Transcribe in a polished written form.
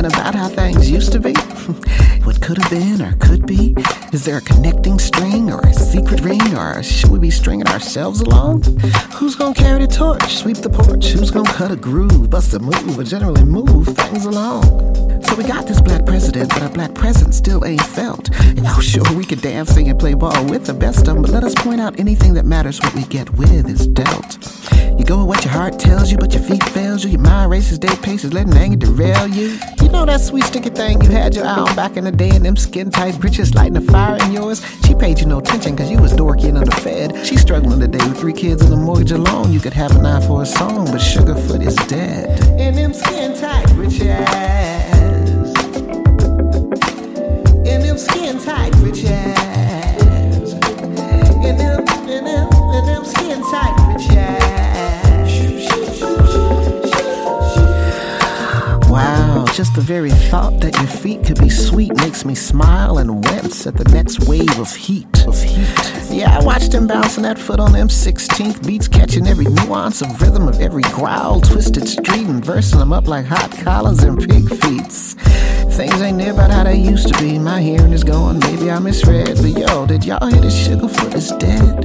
thinking about how things used to be? What could have been or could be? Is there a connecting string or a secret ring? Or should we be stringing ourselves along? Who's gonna carry the torch, sweep the porch? Who's gonna cut a groove, bust a move, or generally move things along? So we got this black president, but our black presence still ain't felt. Oh, sure, we could dance, sing, and play ball with the best of them, but let us point out anything that matters, what we get with is dealt. You go with what your heart tells you, but your feet fails you. Your mind races, day paces, letting anger derail you. You know that sweet sticky thing you had your eye on back in the day, and them skin-tight britches lighting a fire in yours? She paid you no attention cause you was dorky and underfed. She's struggling today with 3 kids and a mortgage alone. You could have an eye for a song, but Sugarfoot is dead. And them skin-tight britches, and them skin-tight britches, and them skin-tight britches. Wow, just the very thought that your feet could be sweet makes me smile and wince at the next wave of heat. Yeah, I watched him bouncing that foot on them 16th beats, catching every nuance of rhythm of every growl, twisted street, and versing them up like hot collars and pig feet. Things ain't near about how they used to be. My hearing is going, maybe I misread, but yo, did y'all hear that Sugarfoot is dead?